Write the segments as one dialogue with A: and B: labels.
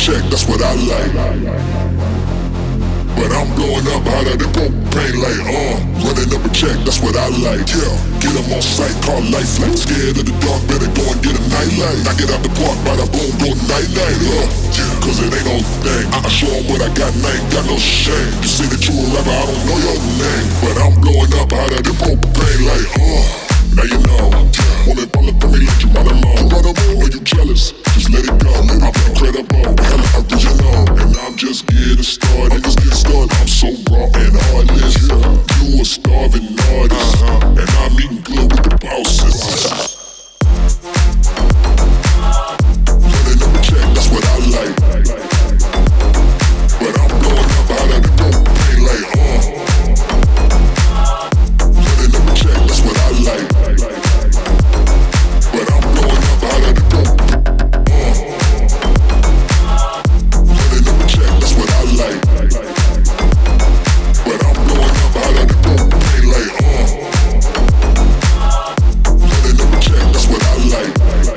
A: check, that's what I like. But I'm blowing up hotter than propane like, running up a check, that's what I like, yeah. Get them on sight, call lifeline. Scared of the dark, better go and get a nightlight. Knock it out the park, bada boom, go night-night, yeah. Cause it ain't no thing, I show them what I got and I ain't got no shame. You say that you a rapper, I don't know your name. But I'm blowing up hotter than propane like, now you know, woman follow for me, let you run them on. Run them on, are you jealous? Just let it go, I'm incredible, hella original. And I'm just getting started, I'm so raw and heartless, you a starving artist, and I'm eating good with the bosses. Running up a check, that's what I like. But I'm blowing up out of the propane like, running up a check, that's what I like. But I'm blowing up out of the propane, running up a check, that's what I like. But I'm blowing up out of the propane like, running up a check, that's what I like.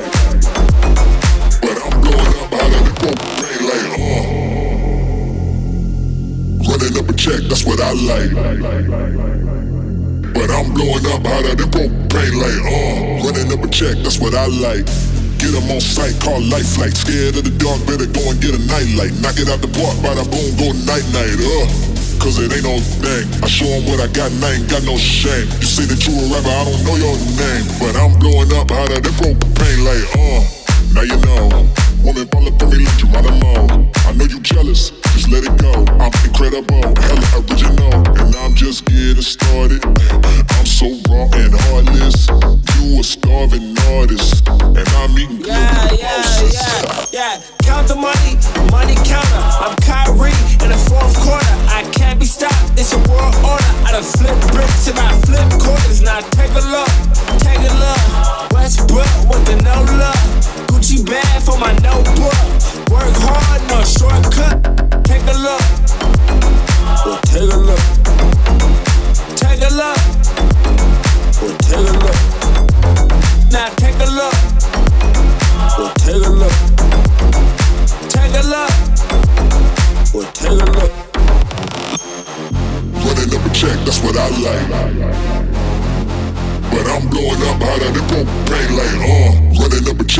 A: But I'm blowing up out of the propane like, running up a check, that's what I like. But I'm blowing up out of the propane like, running up a check, that's what I like. Get them on sight, call lifeline. Scared of the dark, better go and get a nightlight. Knock it out the park, bada boom, go night-night, Cause it ain't no thing, I show them what I got and I ain't got no shame. You say that you a rapper, I don't know your name. But I'm blowing up out of the propane like, now you know. Woman follow for me, let you run them on. I know you jealous, just let it go. I'm incredible, hella original. And I'm just getting started. I'm so raw and heartless. You a starving artist, and I'm eating good with the bosses.
B: Yeah. Count the money, money counter. I'm Kyrie in the fourth quarter. I can't be stopped, it's a world order. I done flip bricks and I flip quarters. Now take a look, take a look. Westbrook with the no love. Gucci bag for my notebook. Work hard, no shortcut. Take a look, well, take a look. Take a look, well, take a look. Now take a look, well, take a look. Take a look, well, take a look.
A: Running up a check, that's what I like. But I'm blowing up out of the propane like, running up a check.